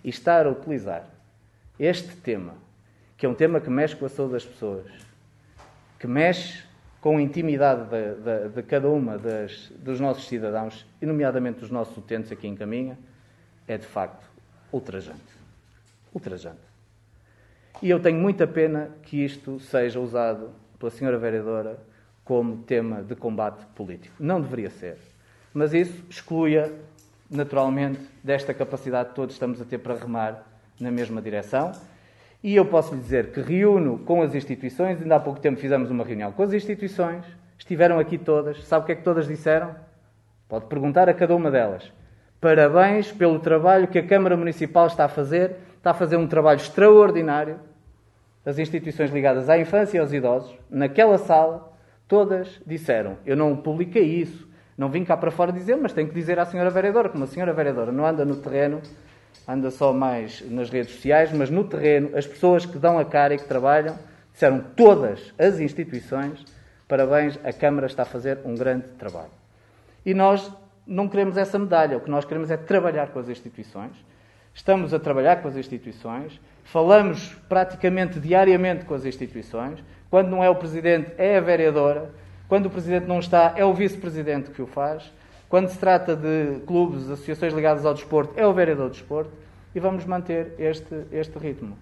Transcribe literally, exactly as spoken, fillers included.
e estar a utilizar este tema, que é um tema que mexe com a saúde das pessoas, que mexe com a intimidade de, de, de cada uma das, dos nossos cidadãos, e nomeadamente dos nossos utentes aqui em Caminha, é de facto ultrajante. Ultrajante. E eu tenho muita pena que isto seja usado pela senhora vereadora como tema de combate político. Não deveria ser. Mas isso exclui-a, naturalmente, desta capacidade que todos estamos a ter para remar na mesma direção. E eu posso lhe dizer que reúno com as instituições, ainda há pouco tempo fizemos uma reunião com as instituições, estiveram aqui todas, sabe o que é que todas disseram? Pode perguntar a cada uma delas. Parabéns pelo trabalho que a Câmara Municipal está a fazer, está a fazer um trabalho extraordinário. As instituições ligadas à infância e aos idosos, naquela sala, todas disseram, eu não publiquei isso, não vim cá para fora dizer, mas tenho que dizer à senhora vereadora, como a senhora vereadora não anda no terreno, anda só mais nas redes sociais, mas no terreno, as pessoas que dão a cara e que trabalham, disseram todas as instituições, parabéns, a Câmara está a fazer um grande trabalho. E nós não queremos essa medalha, o que nós queremos é trabalhar com as instituições, estamos a trabalhar com as instituições, falamos praticamente diariamente com as instituições, quando não é o Presidente, é a vereadora, quando o Presidente não está, é o Vice-Presidente que o faz, quando se trata de clubes, associações ligadas ao desporto, é o vereador do desporto, e vamos manter este, este ritmo.